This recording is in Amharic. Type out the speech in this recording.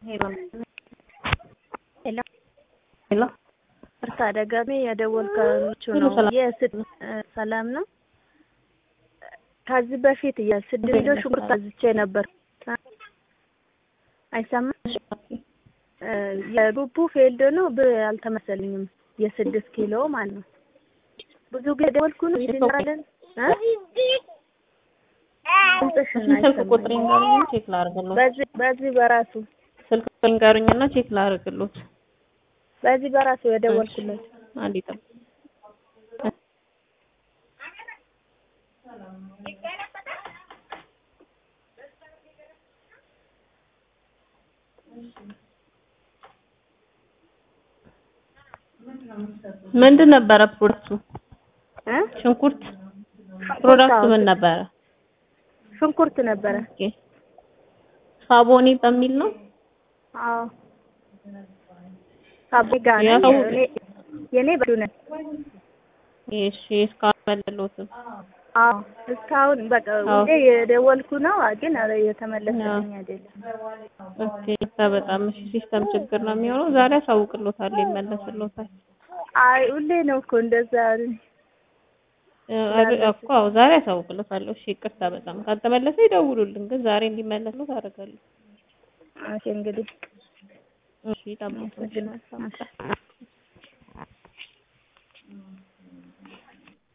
ሄሎ ሄሎ ሄሎ እርሳ ደጋሜ የደወልካችሁ ነው። ሰላም ነው። ከዚህ በፊት የ6 ሽንኩርት አዝቼ ነበር። አይሰማም። የቡቡ ፌልዶ ነው አልተመሰለኝም። የ6 ኪሎ ማለት ነው። ብዙ ጊዜ ደወልኩ ነው ይደራለን። ስልክ ቁጥሬን ጋርኝ ቼክ ላድርግልዎት። በዚህ በራሱ ስልክ ቁጥሬን ጋርኝና ቼክ ላድርግልዎት። በዚህ በራሱ የደወልኩለት አንዴ ጠብቁ። ምንድን ነበረ ፕሮዳክቱ? ሽንኩርት ፕሮዳክቱ ምን ነበረ? ሽንኩርት ነበረ። ኦኬ ሳቦኒ በሚል ነው? አዎ ሳቢጋ የኔ በሉ ነው። እሺ እስካመለሎትም አዎ እስካሁን በቃ ወደ የደወልኩ ነው ግን የተመለሰልኝ አይደለም። ኦኬ በጣም እሺ ሲስተም ችግር ነው የሚሆነው። ዛሬ አሳውቅልዎታል ይመለስልዎታል። አይ ሁሌ ነው እኮ እንደዛ እኮ ዛሬ አሳውቅልዎታለሁ። እሺ ይቅርታ በጣም ካልተመለሰ ይደውሉልን ግን ዛሬ እንዲመለስልዎት አደርጋለሁ። እሺ እንግዲህ እሺ ጠብቁ።